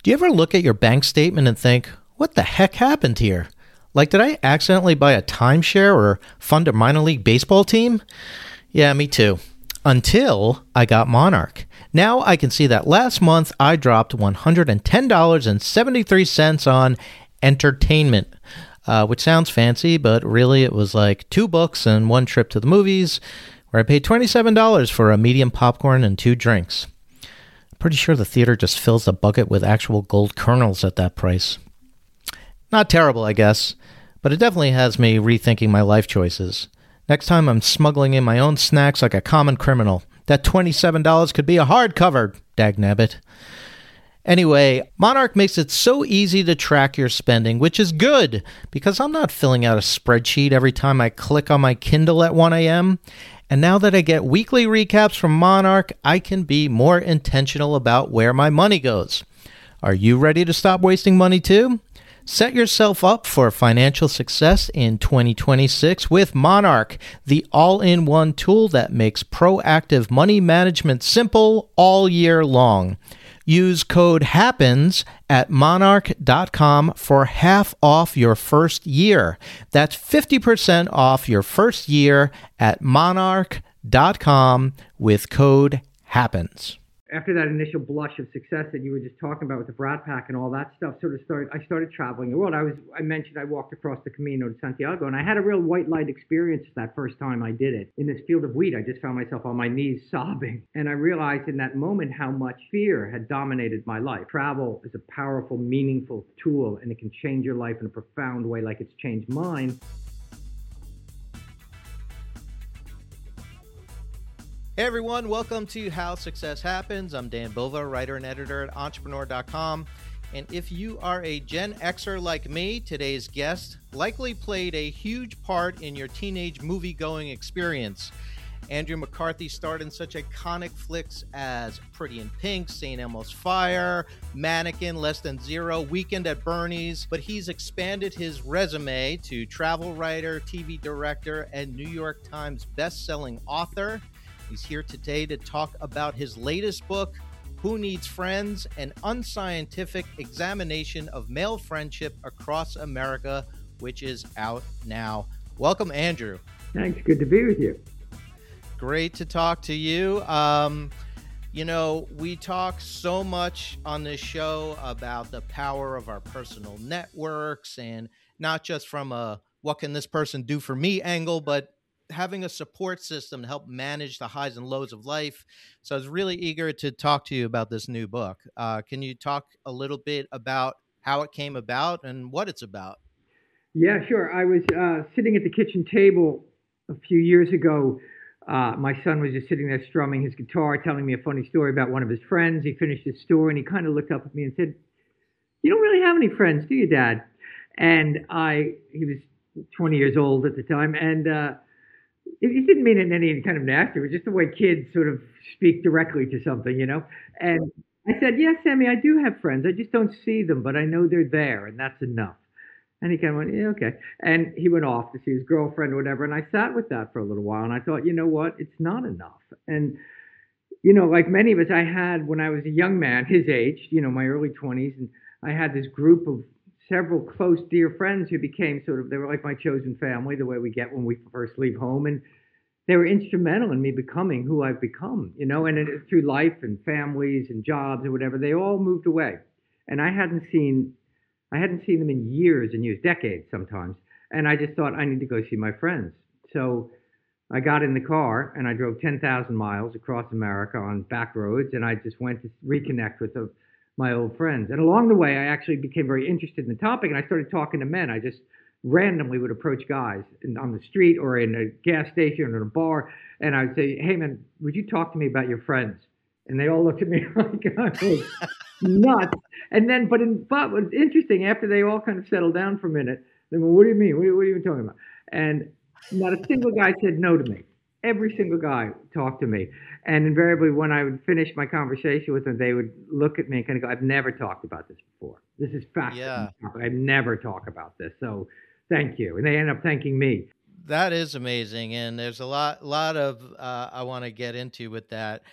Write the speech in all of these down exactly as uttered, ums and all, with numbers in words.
Do you ever look at your bank statement and think, what the heck happened here? Like, did I accidentally buy a timeshare or fund a minor league baseball team? Yeah, me too. Until I got Monarch. Now I can see that last month I dropped one hundred ten dollars and seventy-three cents on entertainment, uh, which sounds fancy, but really it was like two books and one trip to the movies, where I paid twenty-seven dollars for a medium popcorn and two drinks. Pretty sure the theater just fills the bucket with actual gold kernels at that price. Not terrible, I guess, but it definitely has me rethinking my life choices. Next time I'm smuggling in my own snacks like a common criminal. That twenty-seven dollars could be a hardcover, dagnabbit. Anyway, Monarch makes it so easy to track your spending, which is good, because I'm not filling out a spreadsheet every time I click on my Kindle at one a.m., and now that I get weekly recaps from Monarch, I can be more intentional about where my money goes. Are you ready to stop wasting money too? Set yourself up for financial success in twenty twenty-six with Monarch, the all-in-one tool that makes proactive money management simple all year long. Use code HAPPENS at monarch dot com for half off your first year. That's fifty percent off your first year at monarch dot com with code HAPPENS. After that initial blush of success that you were just talking about with the Brat Pack and all that stuff sort of started, I started traveling the world. I was, I mentioned I walked across the Camino de Santiago, and I had a real white light experience that first time I did it. In this field of wheat, I just found myself on my knees sobbing. And I realized in that moment how much fear had dominated my life. Travel is a powerful, meaningful tool, and it can change your life in a profound way like it's changed mine. Hey everyone, welcome to How Success Happens. I'm Dan Bova, writer and editor at entrepreneur dot com. And if you are a Gen Xer like me, today's guest likely played a huge part in your teenage movie-going experience. Andrew McCarthy starred in such iconic flicks as Pretty in Pink, Saint Elmo's Fire, Mannequin, Less Than Zero, Weekend at Bernie's, but he's expanded his resume to travel writer, T V director, and New York Times best-selling author. He's here today to talk about his latest book, Who Needs Friends? An Unscientific Examination of Male Friendship Across America, which is out now. Welcome, Andrew. Thanks. Good to be with you. Great to talk to you. Um, you know, we talk so much on this show about the power of our personal networks, and not just from a what can this person do for me angle, but having a support system to help manage the highs and lows of life. So I was really eager to talk to you about this new book. Uh, can you talk a little bit about how it came about and what it's about? Yeah, sure. I was uh, sitting at the kitchen table a few years ago. Uh, my son was just sitting there strumming his guitar, telling me a funny story about one of his friends. He finished his story and he kind of looked up at me and said, "You don't really have any friends, do you, Dad?" And I, he was twenty years old at the time. And, uh, He didn't mean it in any kind of nasty. It was just the way kids sort of speak directly to something, you know? And I said, "Yes, Sammy, I do have friends. I just don't see them, but I know they're there, and that's enough." And he kind of went, "Yeah, okay." And he went off to see his girlfriend or whatever. And I sat with that for a little while, and I thought, you know what? It's not enough. And, you know, like many of us, I had, when I was a young man, his age, you know, my early twenties, and I had this group of several close, dear friends who became sort of, they were like my chosen family, the way we get when we first leave home. And they were instrumental in me becoming who I've become, you know, and it, through life and families and jobs or whatever, they all moved away. And I hadn't seen, I hadn't seen them in years and years, decades sometimes. And I just thought, I need to go see my friends. So I got in the car and I drove ten thousand miles across America on back roads. And I just went to reconnect with the my old friends. And along the way, I actually became very interested in the topic, and I started talking to men. I just randomly would approach guys in, on the street or in a gas station or in a bar, and I would say, "Hey, man, would you talk to me about your friends?" And they all looked at me like I was nuts. And then, but, in, but what's interesting, after they all kind of settled down for a minute, they went, "What do you mean? What are, what are you talking about?" And not a single guy said no to me. Every single guy talked to me. And invariably, when I would finish my conversation with them, they would look at me and kind of go, "I've never talked about this before. This is fascinating. Yeah. I've never talked about this. So thank you." And they end up thanking me. That is amazing. And there's a lot, lot of, uh, I want to get into with that.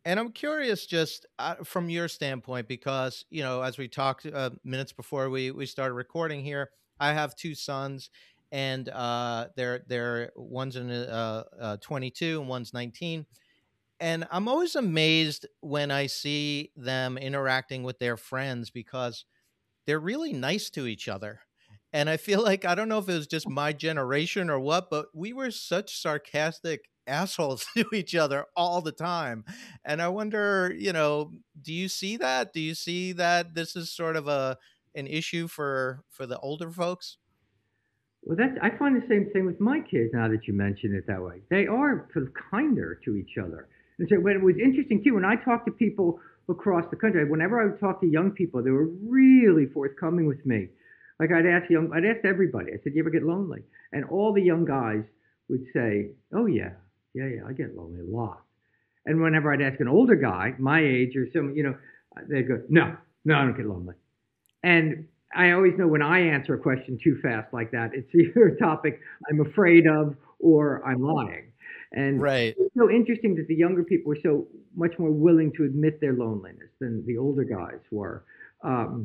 And I'm curious, just uh, from your standpoint, because you know, as we talked uh, minutes before we we started recording here, I have two sons, and uh, they're they're one's in uh, uh, twenty-two and one's nineteen, and I'm always amazed when I see them interacting with their friends because they're really nice to each other. And I feel like I don't know if it was just my generation or what, but we were such sarcastic assholes to each other all the time. And I wonder, you know, do you see that? Do you see that this is sort of a an issue for for the older folks? Well, that's I find the same thing with my kids now that you mention it that way. They are sort of kinder to each other. And so when it was interesting too, when I talk to people across the country, whenever I would talk to young people, they were really forthcoming with me. Like I'd ask young, I'd ask everybody. I said, "You ever get lonely?" And all the young guys would say, "Oh yeah, yeah, yeah, I get lonely a lot." And whenever I'd ask an older guy, my age or some, you know, they'd go, "No, no, I don't get lonely." And I always know when I answer a question too fast like that, it's either a topic I'm afraid of or I'm lying. And Right. it's so interesting that the younger people were so much more willing to admit their loneliness than the older guys were. Um,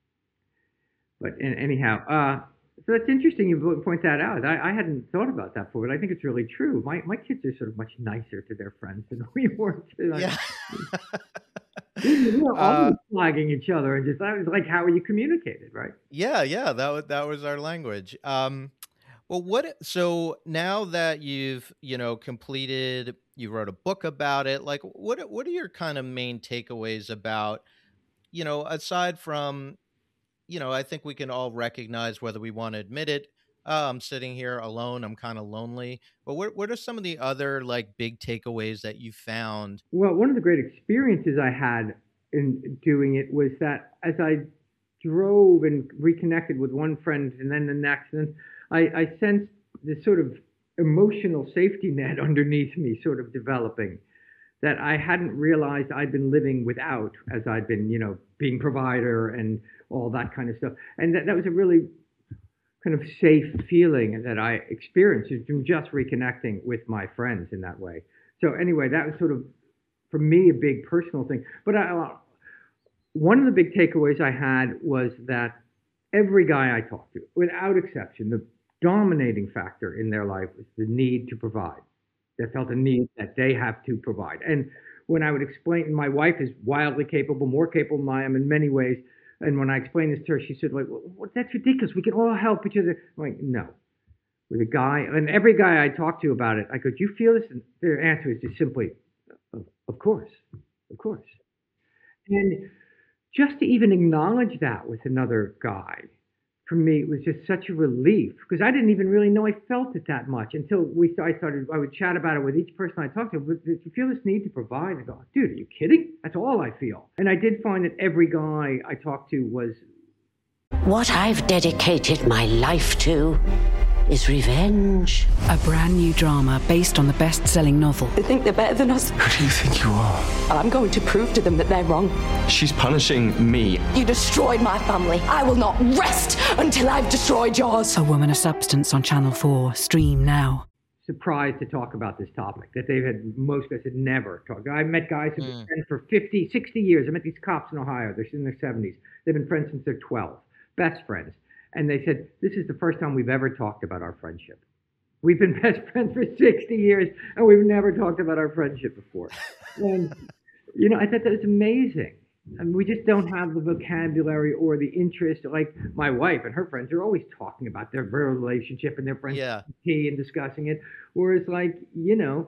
but an- anyhow, uh, so that's interesting you po- point that out. I, I hadn't thought about that before, but I think it's really true. My my kids are sort of much nicer to their friends than we were. To, like, Yeah. we were uh, always flagging each other and just that was like how you communicated, right? yeah, yeah, that was that was our language. Um, well, what so now that you've, you know, completed, you wrote a book about it, like what what are your kind of main takeaways about, you know, aside from, you know, I think we can all recognize whether we want to admit it. Oh, I'm sitting here alone, I'm kind of lonely. But what what are some of the other like big takeaways that you found? Well, one of the great experiences I had in doing it was that as I drove and reconnected with one friend and then the next, and I, I sensed this sort of emotional safety net underneath me sort of developing that I hadn't realized I'd been living without as I'd been, you know, being provider and all that kind of stuff. And that, that was a really kind of safe feeling that I experienced from just reconnecting with my friends in that way. So anyway, that was sort of for me a big personal thing. But I, uh, one of the big takeaways I had was that every guy I talked to, without exception, the dominating factor in their life was the need to provide. They felt a need that they have to provide. And when I would explain, my wife is wildly capable, more capable than I am in many ways. And when I explained this to her, she said, like, well, that's ridiculous. We can all help each other. I'm like, no. With a guy, and every guy I talked to about it, I go, do you feel this? And their answer is just simply, of, of course, of course. And just to even acknowledge that with another guy, for me, it was just such a relief because I didn't even really know I felt it that much until we I started. I would chat about it with each person I talked to. Did you feel this need to provide? I go, dude, are you kidding? That's all I feel. And I did find that every guy I talked to was What I've dedicated my life to is revenge. A brand new drama based on the best-selling novel. They think they're better than us. Who do you think you are? I'm going to prove to them that they're wrong. She's punishing me. You destroyed my family. I will not rest until I've destroyed yours. A Woman of Substance on Channel four. Stream now. surprised to talk about this topic that they had most guys had never talked. I met guys who've been Mm. friends for fifty, sixty years. I met these cops in Ohio. They're in their seventies. They've been friends since they're twelve, best friends. And they said, this is the first time we've ever talked about our friendship. We've been best friends for sixty years, and we've never talked about our friendship before. And, you know, I thought that was amazing. I mean, we just don't have the vocabulary or the interest. Like my wife and her friends are always talking about their relationship and their friends Yeah. tea and discussing it. Whereas, like, you know,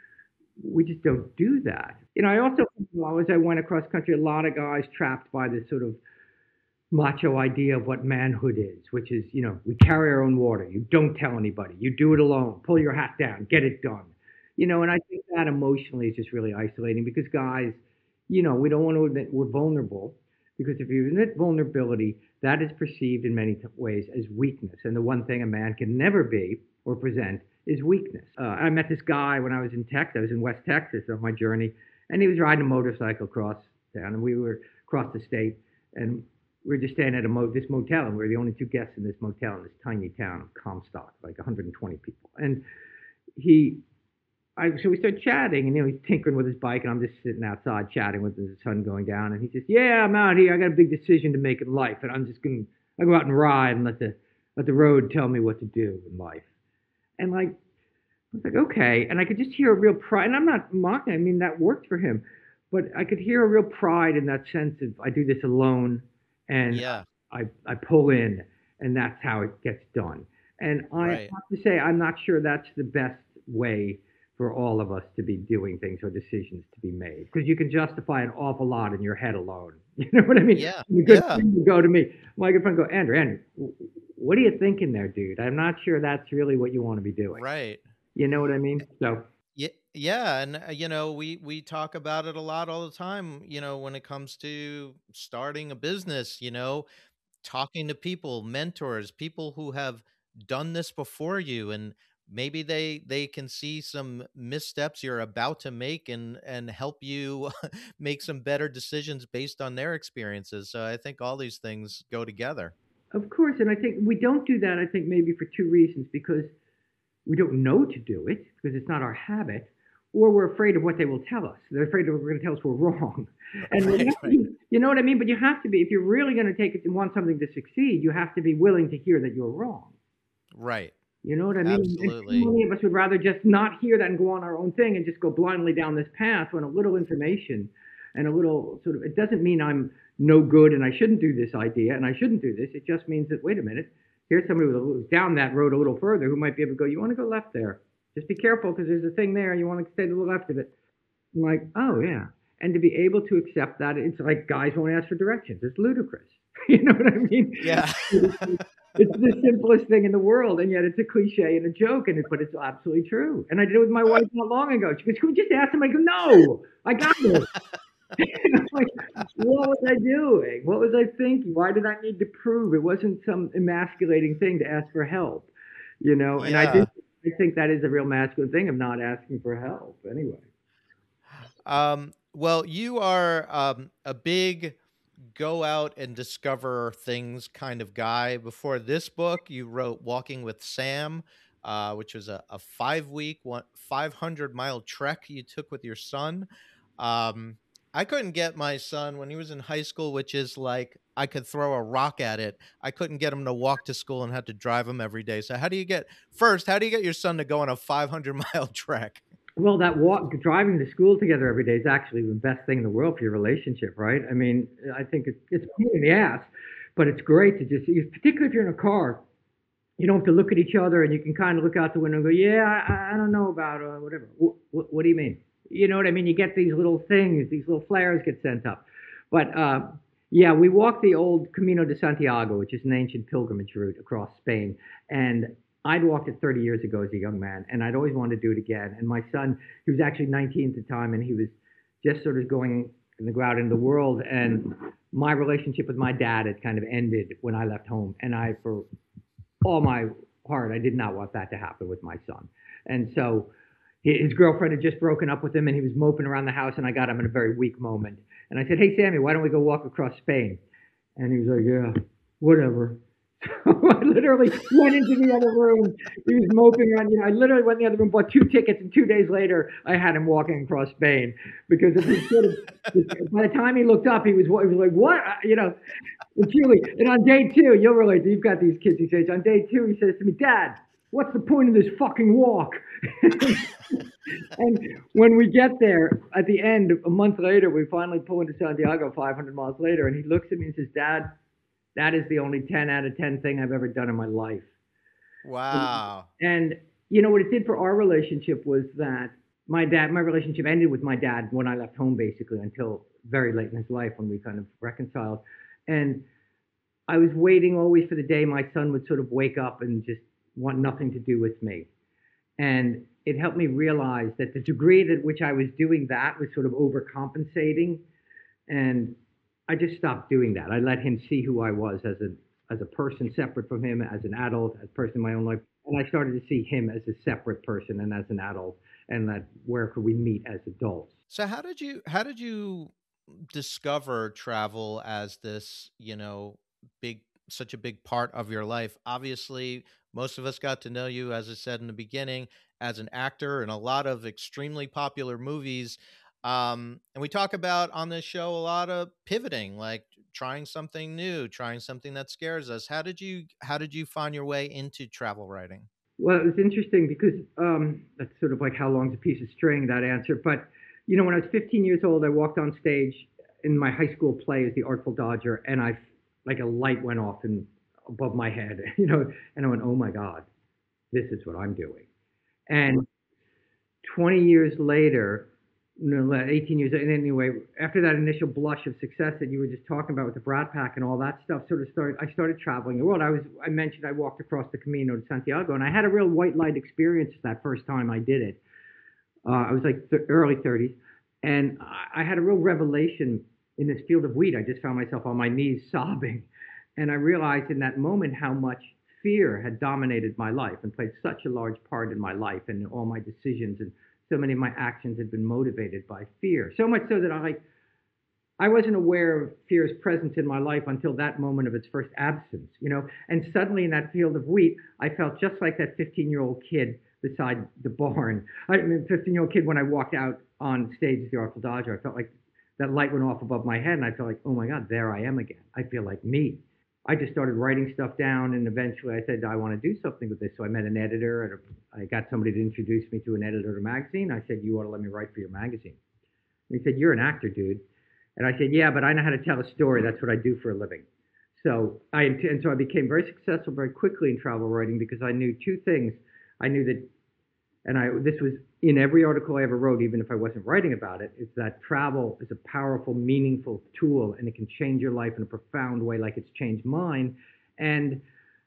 we just don't do that. You know, I also, well, as I went across country, a lot of guys trapped by this sort of macho idea of what manhood is, which is, you know, we carry our own water. You don't tell anybody. You do it alone. Pull your hat down. Get it done. You know, and I think that emotionally is just really isolating because guys, you know, we don't want to admit we're vulnerable because if you admit vulnerability, that is perceived in many t- ways as weakness. And the one thing a man can never be or present is weakness. Uh, I met this guy when I was in Texas. I was in West Texas on my journey, and he was riding a motorcycle across town, and we were across the state, and we were just staying at a mo- this motel, and we were the only two guests in this motel in this tiny town of Comstock, like one hundred twenty people. And he I, so we start chatting, and you know he's tinkering with his bike, and I'm just sitting outside chatting with the sun going down, and he says, "Yeah, I'm out here. I got a big decision to make in life, and I'm just gonna I go out and ride and let the let the road tell me what to do in life." And like I was like, okay, and I could just hear a real pride, and I'm not mocking. I mean that worked for him, but I could hear a real pride in that sense of I do this alone, and Yeah. I I pull in, and that's how it gets done. And I Right. have to say, I'm not sure that's the best way for all of us to be doing things or decisions to be made because you can justify an awful lot in your head alone. You know what I mean? Yeah. The good Yeah. friend would go to me, my good friend go, Andrew, Andrew, w- what are you thinking there, dude? I'm not sure that's really what you want to be doing. Right. You know what I mean? So, Yeah, yeah, and uh, you know, we we talk about it a lot all the time, you know, when it comes to starting a business, you know, talking to people, mentors, people who have done this before you, and maybe they they can see some missteps you're about to make and and help you make some better decisions based on their experiences. So I think all these things go together. of course, and I think we don't do that, I think maybe for two reasons because we don't know to do it because it's not our habit, or we're afraid of what they will tell us. They're afraid that we're going to tell us we're wrong. And we Right, have to right, be- you know what I mean? But you have to be, if you're really going to take it and want something to succeed, you have to be willing to hear that you're wrong. right. You know what I mean? And too Absolutely. many of us would rather just not hear that and go on our own thing and just go blindly down this path when a little information and a little sort of, it doesn't mean I'm no good and I shouldn't do this idea and I shouldn't do this. It just means that, wait a minute, here's somebody with a little, down that road a little further who might be able to go, you want to go left there. Just be careful because there's a thing there. You want to stay to the left of it. I'm like, oh, yeah. And to be able to accept that, it's like guys won't ask for directions. It's ludicrous. You know what I mean? Yeah. It's the simplest thing in the world, and yet it's a cliche and a joke, and it, but it's absolutely true. And I did it with my wife not long ago. She goes, "Can we just ask him?" I go, "No, I got it." I'm like, what was I doing? What was I thinking? Why did I need to prove? It wasn't some emasculating thing to ask for help, you know. And I Yeah. did. I think that is a real masculine thing of not asking for help. Anyway. Um, well, you are um, a big go out and discover things kind of guy. Before this book, you wrote Walking with Sam, uh, which was a, a five week, one, five hundred mile trek you took with your son. Um, I couldn't get my son when he was in high school, which is like I could throw a rock at it. I couldn't get him to walk to school and had to drive him every day. So, how do you get first? How do you get your son to go on a five hundred mile trek? Well, that walk, driving to school together every day is actually the best thing in the world for your relationship, right? I mean, I think it's it's a pain in the ass, but it's great to just, particularly if you're in a car, you don't have to look at each other and you can kind of look out the window and go, yeah, I, I don't know about uh, whatever. What, what, what do you mean? You know what I mean? You get these little things, these little flares get sent up. But uh, yeah, we walked the old Camino de Santiago, which is an ancient pilgrimage route across Spain. And I'd walked it thirty years ago as a young man, and I'd always wanted to do it again. And my son, he was actually nineteen at the time, and he was just sort of going to go out into the world. And my relationship with my dad had kind of ended when I left home. And I, for all my heart, I did not want that to happen with my son. And so his girlfriend had just broken up with him, and he was moping around the house, and I got him in a very weak moment. And I said, hey, Sammy, why don't we go walk across Spain? And he was like, yeah, whatever. So I literally went into the other room. He was moping around. You know, I literally went in the other room, bought two tickets, and two days later, I had him walking across Spain because if he sort of, by the time he looked up, he was, he was like, "What?" You know, and Julie. And on day two, you'll relate. You've got these kids. He says, on day two, he says to me, "Dad, what's the point of this fucking walk?" And when we get there, at the end, a month later, we finally pull into Santiago, five hundred miles later, and he looks at me and says, "Dad, that is the only ten out of ten thing I've ever done in my life." Wow. And you know what it did for our relationship was that my dad, my relationship ended with my dad when I left home, basically, until very late in his life when we kind of reconciled. And I was waiting always for the day my son would sort of wake up and just want nothing to do with me. And it helped me realize that the degree at which I was doing that was sort of overcompensating. And I just stopped doing that. I let him see who I was as a as a person separate from him, as an adult, as a person in my own life. And I started to see him as a separate person and as an adult, and that where could we meet as adults. So how did you how did you discover travel as this, you know, big such a big part of your life? Obviously, most of us got to know you, as I said in the beginning, as an actor in a lot of extremely popular movies. Um, and we talk about on this show a lot of pivoting, like trying something new, trying something that scares us. How did you how did you find your way into travel writing? Well, it was interesting because um, that's sort of like how long's a piece of string, that answer. But, you know, when I was fifteen years old, I walked on stage in my high school play as the Artful Dodger, and I, like a light went off in, above my head, you know, and I went, oh my God, this is what I'm doing. And twenty years later, no, eighteen years, and anyway, after that initial blush of success that you were just talking about with the Brat Pack and all that stuff sort of started, I started traveling the world. I was, I mentioned I walked across the Camino de Santiago, and I had a real white light experience that first time I did it. Uh, I was like th- early thirties, and I, I had a real revelation in this field of wheat. I just found myself on my knees sobbing, and I realized in that moment how much fear had dominated my life and played such a large part in my life and in all my decisions, and so many of my actions had been motivated by fear. So much so that I like, I wasn't aware of fear's presence in my life until that moment of its first absence, you know? And suddenly in that field of wheat, I felt just like that fifteen-year-old kid beside the barn. I mean, fifteen-year-old kid when I walked out on stage as the Artful Dodger, I felt like that light went off above my head, and I felt like, oh my God, there I am again. I feel like me. I just started writing stuff down, and eventually I said, I want to do something with this. So I met an editor, and I got somebody to introduce me to an editor of a magazine. I said, you ought to let me write for your magazine. And he said, you're an actor, dude. And I said, yeah, but I know how to tell a story. That's what I do for a living. So I, and so I became very successful very quickly in travel writing because I knew two things. I knew that, and I this was in every article I ever wrote, even if I wasn't writing about it, is that travel is a powerful, meaningful tool, and it can change your life in a profound way like it's changed mine. And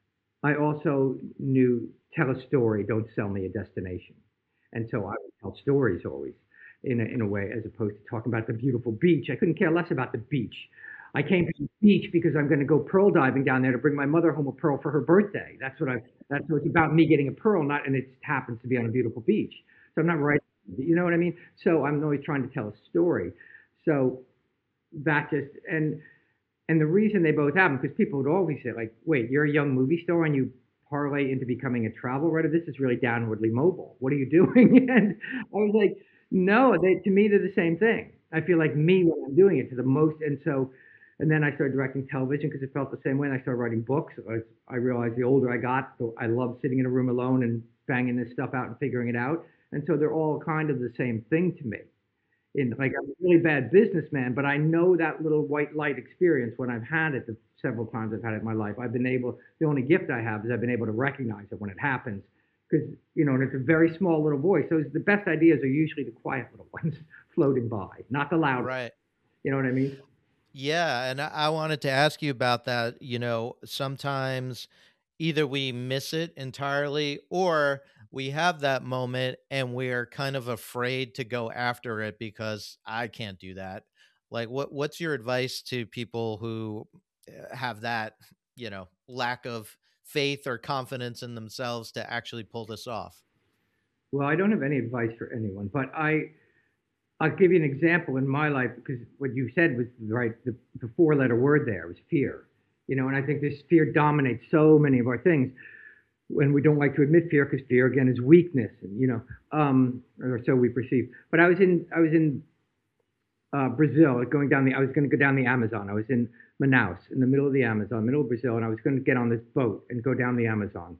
I also knew, tell a story, don't sell me a destination. And so I would tell stories always in a, in a way, as opposed to talking about the beautiful beach. I couldn't care less about the beach. I came to the beach because I'm going to go pearl diving down there to bring my mother home a pearl for her birthday. That's what I, that's what it's about, me getting a pearl, not, and it happens to be on a beautiful beach. So I'm not writing, you know what I mean? So I'm always trying to tell a story. So that just, and, and the reason they both happen, because people would always say like, wait, you're a young movie star and you parlay into becoming a travel writer? This is really downwardly mobile. What are you doing? And I was like, no, they, to me, they're the same thing. I feel like me when I'm doing it to the most. And so, and then I started directing television because it felt the same way. And I started writing books. I, I realized the older I got, the, I loved sitting in a room alone and banging this stuff out and figuring it out. And so they're all kind of the same thing to me. In like, I'm a really bad businessman, but I know that little white light experience when I've had it the several times I've had it in my life. I've been able, the only gift I have is I've been able to recognize it when it happens. Because, you know, and it's a very small little voice. So the best ideas are usually the quiet little ones floating by, not the loud. Right. You know what I mean? Yeah. And I I wanted to ask you about that. You know, sometimes either we miss it entirely or we have that moment and we're kind of afraid to go after it because I can't do that. Like, what what's your advice to people who uh, have that, you know, lack of faith or confidence in themselves to actually pull this off? Well, I don't have any advice for anyone, but I, I'll give you an example in my life, because what you said was right. The, the four-letter word there was fear. You know, and I think this fear dominates so many of our things. When we don't like to admit fear, because fear again is weakness, and you know, um, or so we perceive. But I was in, I was in uh, Brazil, going down the. I was going to go down the Amazon. I was in Manaus, in the middle of the Amazon, middle of Brazil, and I was going to get on this boat and go down the Amazon.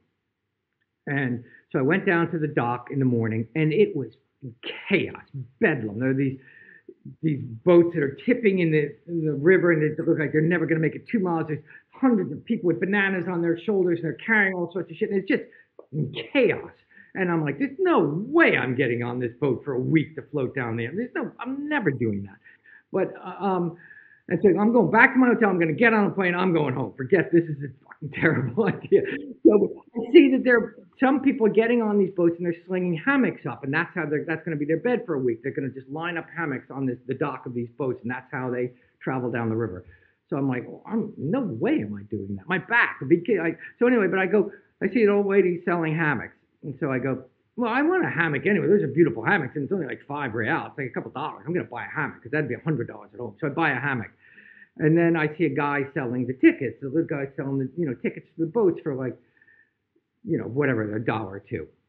And so I went down to the dock in the morning, and it was chaos, bedlam. There are these these boats that are tipping in the, in the river, and they look like they're never going to make it two miles. There's hundreds of people with bananas on their shoulders, and they're carrying all sorts of shit, and it's just chaos. And I'm like, there's no way I'm getting on this boat for a week to float down there. There's no, I'm never doing that. But uh, um, and so I'm going back to my hotel. I'm going to get on a plane. I'm going home. Forget this is a fucking terrible idea. So I see that there are some people getting on these boats and they're slinging hammocks up, and that's how they're, that's going to be their bed for a week. They're going to just line up hammocks on this, the dock of these boats, and that's how they travel down the river. So I'm like, oh, I'm no way am I doing that. My back would be like, so anyway. But I go, I see an old lady selling hammocks, and so I go, well, I want a hammock anyway. Those are beautiful hammocks, and it's only like five real. It's like a couple dollars. I'm going to buy a hammock because that'd be a hundred dollars at home. So I buy a hammock, and then I see a guy selling the tickets. The little guy selling the, you know, tickets to the boats for like, you know, whatever, a dollar or two.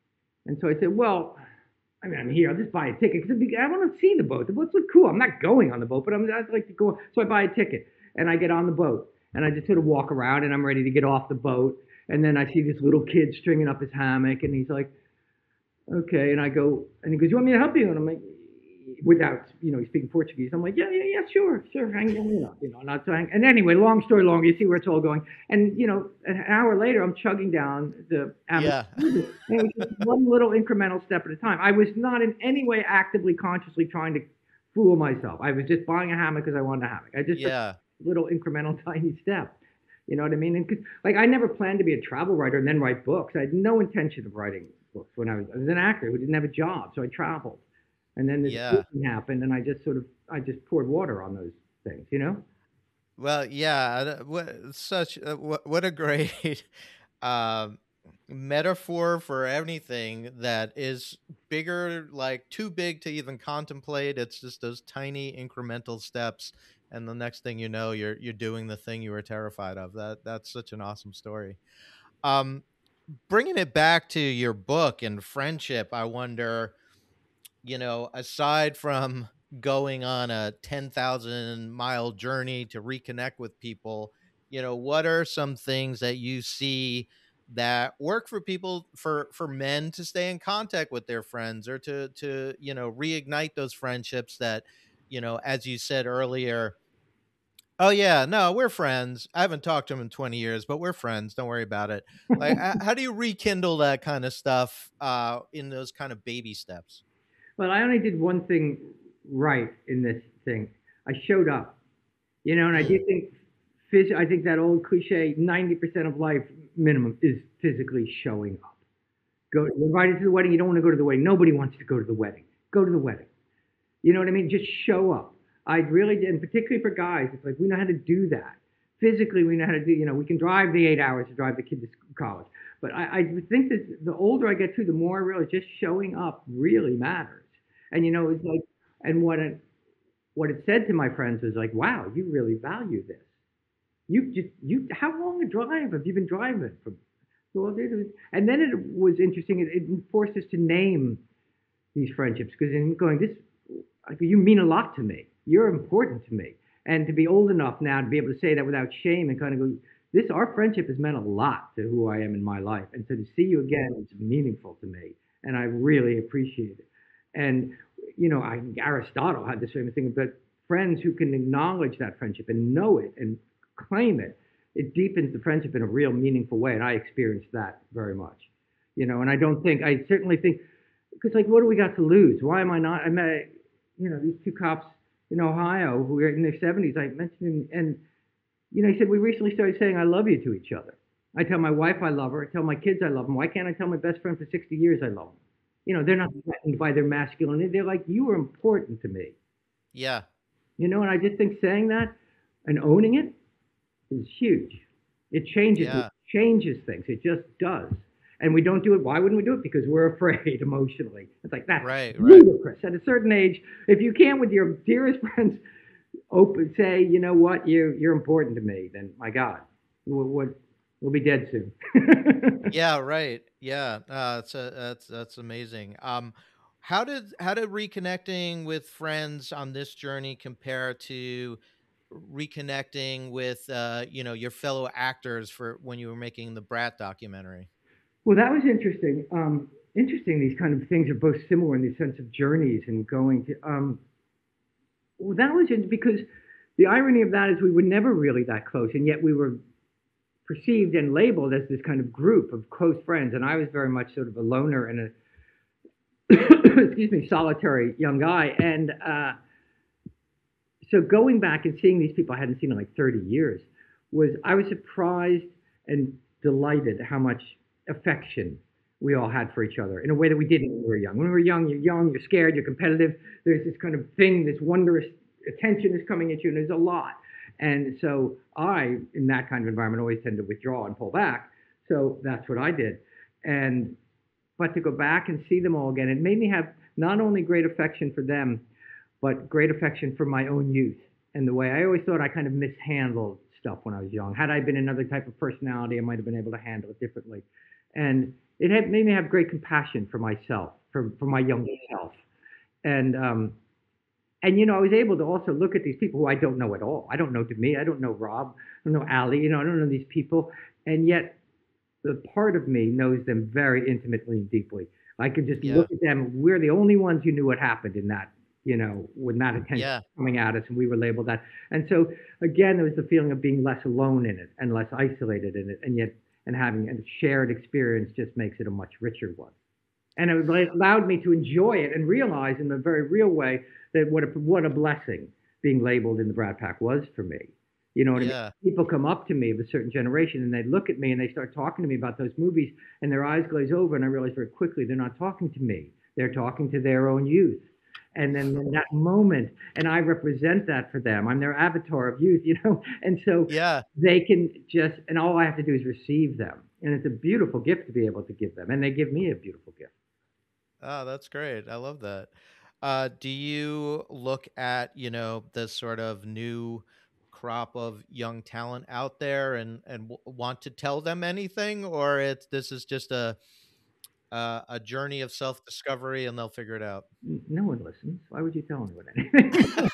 And so I said, well, I mean, I'm here. I'll just buy a ticket because I want to see the boat. The boats look cool. I'm not going on the boat, but I'm, I'd like to go. So I buy a ticket and I get on the boat and I just sort of walk around and I'm ready to get off the boat. And then I see this little kid stringing up his hammock and he's like, okay. And I go, and he goes, you want me to help you? And I'm like, without, you know, he's speaking Portuguese. I'm like, yeah, yeah, yeah, sure, sure. Hang on, you know, you know, not so hang. And anyway, long story long, you see where it's all going. And, you know, an hour later, I'm chugging down the Yeah. and it was just one little incremental step at a time. I was not in any way actively, consciously trying to fool myself. I was just buying a hammock because I wanted a hammock. I just Yeah. took a little incremental, tiny step. You know what I mean? And 'cause, like, I never planned to be a travel writer and then write books. I had no intention of writing books when I was, I was an actor who didn't have a job, so I traveled. And then this Yeah. thing happened, and I just sort of, I just poured water on those things, you know? Well, yeah, th- what such uh, what what a great um, metaphor for anything that is bigger, like too big to even contemplate. It's just those tiny incremental steps, and the next thing you know, you're you're doing the thing you were terrified of. That that's such an awesome story. Um, Bringing it back to your book and friendship, I wonder, you know, aside from going on a ten thousand mile journey to reconnect with people, you know, what are some things that you see that work for people, for, for men to stay in contact with their friends, or to, to, you know, reignite those friendships that, you know, as you said earlier, oh yeah, no, we're friends. I haven't talked to him in twenty years, but we're friends. Don't worry about it. Like, h- how do you rekindle that kind of stuff uh, in those kind of baby steps? Well, I only did one thing right in this thing. I showed up, you know, and I do think, phys- I think that old cliche, ninety percent of life minimum is physically showing up. Go, you're invited to the wedding. You don't want to go to the wedding. Nobody wants to go to the wedding. Go to the wedding. You know what I mean? Just show up. I really did, and particularly for guys, it's like we know how to do that. Physically, we know how to do, you know, we can drive the eight hours to drive the kid to college. But I, I think that the older I get too, the more I realize just showing up really matters. And, you know, it's like, and what it, what it said to my friends was like, wow, you really value this. You just, you, how long a drive have you been driving from? Well, it was, and then it was interesting, it, it forced us to name these friendships, because in going, this, like, you mean a lot to me. You're important to me. And to be old enough now to be able to say that without shame and kind of go, this, our friendship has meant a lot to who I am in my life. And so to see you again is meaningful to me. And I really appreciate it. And, you know, I, Aristotle had this famous thing, but friends who can acknowledge that friendship and know it and claim it, it deepens the friendship in a real meaningful way. And I experienced that very much, you know, and I don't think, I certainly think, because like, what do we got to lose? Why am I not, I met, you know, these two cops in Ohio who were in their seventies, I mentioned him, and, you know, he said, we recently started saying, I love you to each other. I tell my wife I love her. I tell my kids I love them. Why can't I tell my best friend for sixty years I love them? You know, they're not threatened by their masculinity. They're like, you are important to me. Yeah. You know, and I just think saying that and owning it is huge. It changes, Yeah. it changes things. It just does. And we don't do it. Why wouldn't we do it? Because we're afraid emotionally. It's like, that's Right, right. ludicrous. At a certain age, if you can't with your dearest friends open say, you know what, you, you're important to me, then my God, we'll, we'll, we'll be dead soon. Yeah, right. Yeah, uh, that's a, that's that's amazing. Um, how did how did reconnecting with friends on this journey compare to reconnecting with uh, you know, your fellow actors for when you were making the Brat documentary? Well, that was interesting. Um, interesting. These kind of things are both similar in the sense of journeys and going to. Um, well, that was just because the irony of that is we were never really that close, and yet we were perceived and labeled as this kind of group of close friends. And I was very much sort of a loner and a excuse me, solitary young guy. And uh, so going back and seeing these people I hadn't seen in like thirty years was, I was surprised and delighted how much affection we all had for each other in a way that we didn't when we were young. When we were young, you're young, you're scared, you're competitive. There's this kind of thing, this wondrous attention is coming at you, and there's a lot. And so I, in that kind of environment, always tend to withdraw and pull back. So that's what I did. And but to go back and see them all again, it made me have not only great affection for them, but great affection for my own youth and the way I always thought I kind of mishandled stuff when I was young. Had I been another type of personality, I might have been able to handle it differently. And it had made me have great compassion for myself, for, for my younger self. And, um, and, you know, I was able to also look at these people who I don't know at all. I don't know Demi, I don't know Rob, I don't know Ali, you know, I don't know these people. And yet the part of me knows them very intimately and deeply. I could just Yeah. look at them. We're the only ones who knew what happened in that, you know, when that attention Yeah. was coming at us, and we were labeled that. And so, again, there was the feeling of being less alone in it and less isolated in it, and yet, and having a shared experience just makes it a much richer one. And it allowed me to enjoy it and realize in a very real way that what a, what a blessing being labeled in the Brat Pack was for me. You know what Yeah. I mean? People come up to me of a certain generation and they look at me and they start talking to me about those movies, and their eyes glaze over, and I realize very quickly they're not talking to me. They're talking to their own youth. And then in that moment, and I represent that for them. I'm their avatar of youth, you know? And so Yeah. they can just, and all I have to do is receive them. And it's a beautiful gift to be able to give them. And they give me a beautiful gift. Oh, that's great. I love that. Uh, do you look at, you know, this sort of new crop of young talent out there and and w- want to tell them anything, or it's this is just a uh, a journey of self discovery and they'll figure it out? N- No one listens. Why would you tell anyone anything?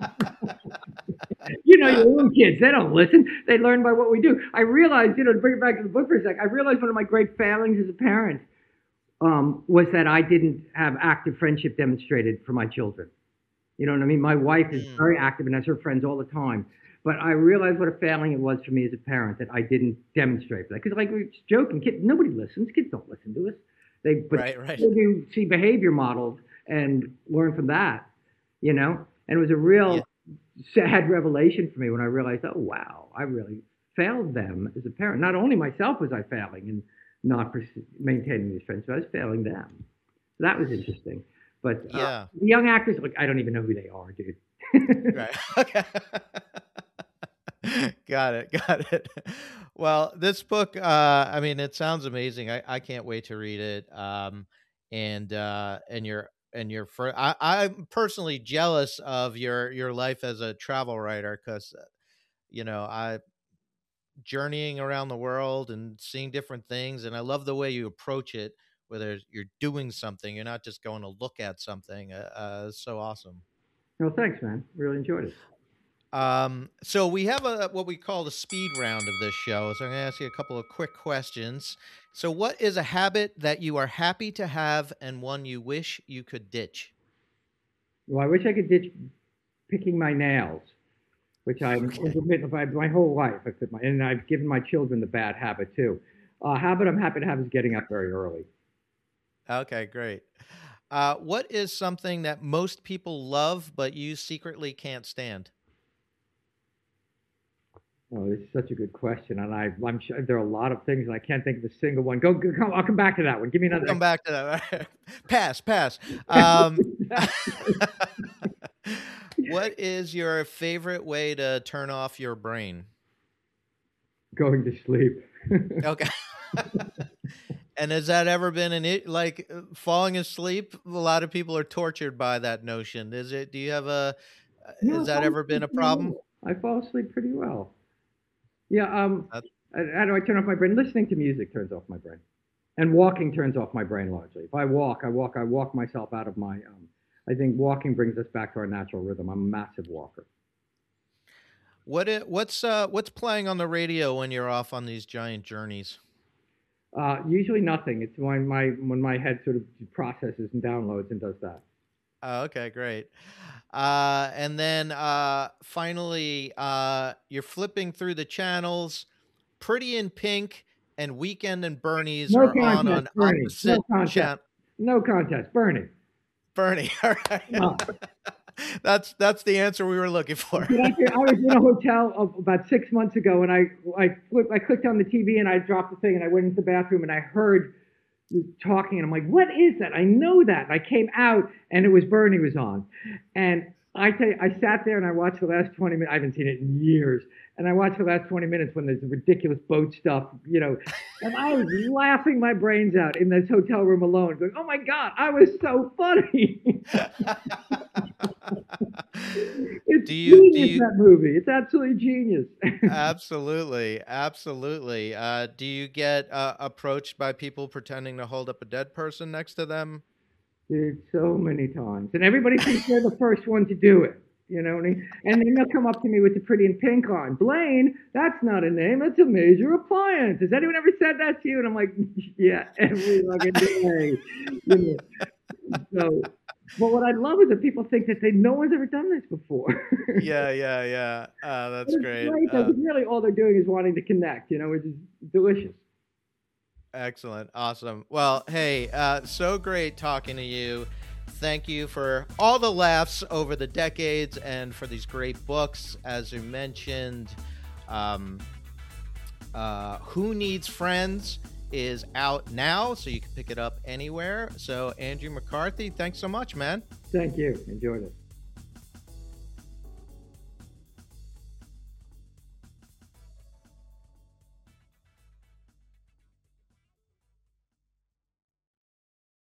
You know, your own kids, they don't listen. They learn by what we do. I realized, you know, to bring it back to the book for a sec, I realized one of my great failings as a parent um, was that I didn't have active friendship demonstrated for my children. You know what I mean? My wife is Mm. very active and has her friends all the time. But I realized what a failing it was for me as a parent that I didn't demonstrate for that. Because like we were just joking, kids, nobody listens. Kids don't listen to us. They, but Right, right. they do see behavior modeled and learn from that, you know? And it was a real sad revelation for me when I realized, oh, wow, I really failed them as a parent. Not only myself was I failing and not pers- maintaining these friends, but I was failing them. So that was interesting. But uh, Yeah. the young actors, like, I don't even know who they are, dude. Right. Okay. Got it. Got it. Well, this book, uh, I mean, it sounds amazing. I, I can't wait to read it. Um, and, uh, and your, and your, fir- I, I'm personally jealous of your, your life as a travel writer. Cause, uh, you know, I journeying around the world and seeing different things. And I love the way you approach it, whether you're doing something, you're not just going to look at something. Uh, uh it's so awesome. Well, thanks, man. Really enjoyed it. Um, so we have a what we call the speed round of this show. So I'm going to ask you a couple of quick questions. So what is a habit that you are happy to have and one you wish you could ditch? Well, I wish I could ditch picking my nails, which I'm Okay. intermittent by my whole life. I put my, and I've given my children the bad habit too. A habit I'm happy to have is getting up very early. Okay, great. Uh, what is something that most people love but you secretly can't stand? Oh, this is such a good question, and I, I'm sure there are a lot of things, and I can't think of a single one. Go, go come, I'll come back to that one. Give me We'll another. come back to that. Pass, pass. Um, what is your favorite way to turn off your brain? Going to sleep. Okay. And has that ever been an it like uh, falling asleep? A lot of people are tortured by that notion. Is it? Do you have a? uh, No, Has I that fall ever been a asleep pretty problem? well. I fall asleep pretty well. Yeah. Um. That's- How how do I turn off my brain? Listening to music turns off my brain, and walking turns off my brain largely. If I walk, I walk, I walk myself out of my. Um, I think walking brings us back to our natural rhythm. I'm a massive walker. What it, what's uh what's playing on the radio when you're off on these giant journeys? Uh, usually nothing. It's when my when my head sort of processes and downloads and does that. Oh, okay, great. Uh, and then uh, finally, uh, you're flipping through the channels. Pretty in Pink and Weekend and Bernie's No are on contest, on Bernie. opposite No contest. channel. No contest, Bernie. Bernie, all right. Oh. That's that's the answer we were looking for. Did I, hear- I was in a hotel of- about six months ago, and I I flipped, I clicked on the T V and I dropped the thing, and I went into the bathroom and I heard talking, and I'm like, what is that? I know that. And I came out, and it was Bernie was on, and I tell you, I sat there and I watched the last twenty minutes. I haven't seen it in years. And I watched the last twenty minutes when there's the ridiculous boat stuff, you know, and I was laughing my brains out in this hotel room alone, going, oh my God, I was so funny. It's do you, genius, do you, that movie. It's absolutely genius. Absolutely. Absolutely. Uh, do you get uh, approached by people pretending to hold up a dead person next to them? Dude, so many times. And everybody thinks they're the first one to do it. You know, and, he, and then they'll come up to me with the Pretty in Pink on. Blaine, that's not a name. That's a major appliance. Has anyone ever said that to you? And I'm like, yeah, every fucking day. You know? So, but what I love is that people think that they no one's ever done this before. yeah, yeah, yeah. Uh, that's great. great uh, really, all they're doing is wanting to connect, you know, which is delicious. Excellent. Awesome. Well, hey, uh, so great talking to you. Thank you for all the laughs over the decades and for these great books. As you mentioned, um, uh, Who Needs Friends is out now, so you can pick it up anywhere. So, Andrew McCarthy, thanks so much, man. Thank you. Enjoyed it.